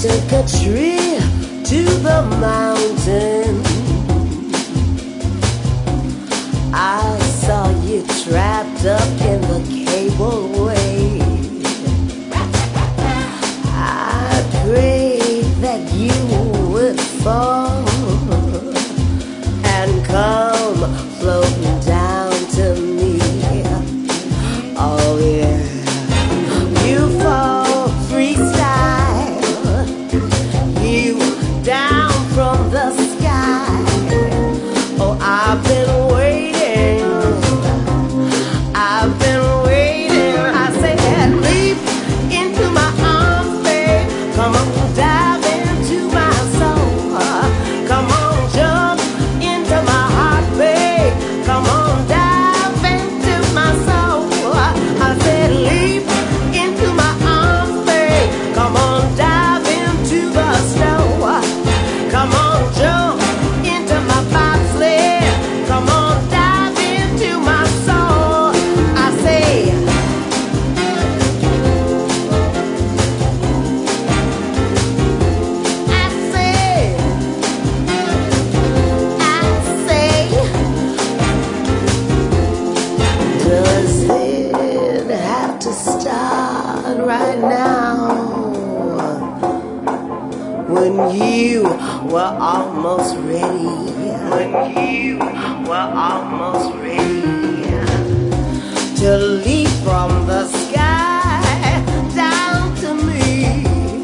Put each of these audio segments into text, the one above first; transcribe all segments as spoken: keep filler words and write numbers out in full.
took a trip to the mountain. I saw you trapped up in the cableway. I prayed that you would fall and come floating down to me. Oh yeah, you fall freestyle, you down from the sky. Oh, I've been waiting, I've been waiting. I said, leap into my arms, babe. Come on, dive into my soul. Come on, jump into my heart, babe. Come on, dive into my soul. I said, leap into my arms, babe. Come on, dive into the snow. Come on, jump into my bobsled. Come on, dive into my soul. I say, I say, I say, does it have to start right now? When you were almost ready, when you were almost ready to leap from the sky down to me,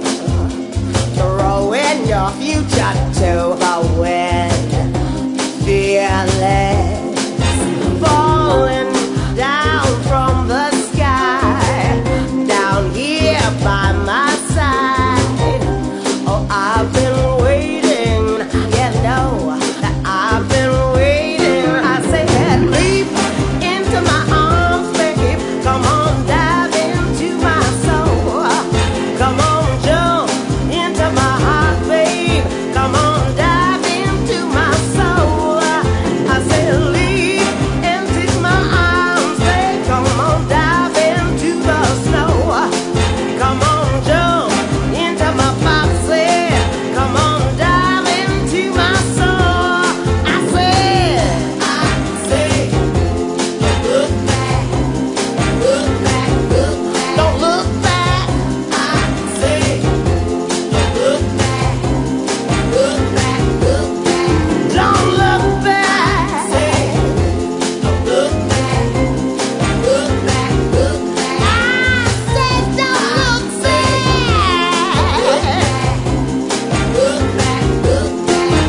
throwing your future to the wind, fearless, falling down from the sky, down here by my side. Oh, I've been waiting, you know that I've been waiting. I said, leap into my arms, babe. Come on, dive into my soul. Come on, jump into my heart, babe. Come on, dive into my soul. I said, leap into my arms, babe. Come on, dive into the snow. Come on, jump into my bobsled. Come on, dive into my soul. I said, I said, don't look back, look back, look back. Don't look back. I said, don't look back, look back, look back. Don't look back. I said, don't look back, look back, look back. I said, don't look back. Look back, look back.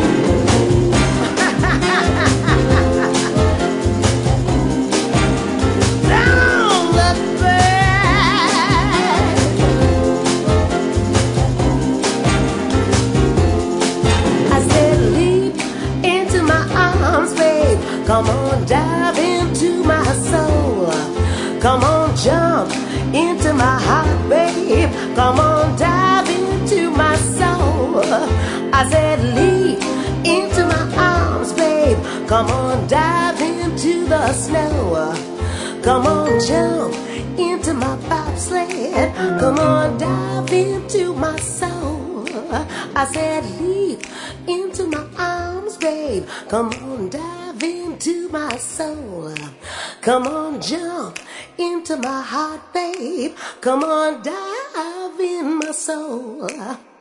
Don't look back. I said, leap into my arms, babe. Come on, dive into my soul. Come on, jump into my heart, babe. Come on, dive into my soul. I said, leap into my arms, babe. Come on, dive into the snow. Come on, jump into my bobsled. Come on, dive into my soul. I said, leap into my arms, babe. Come on, dive into my soul. Come on, jump into my heart, babe. Come on, dive in my soul.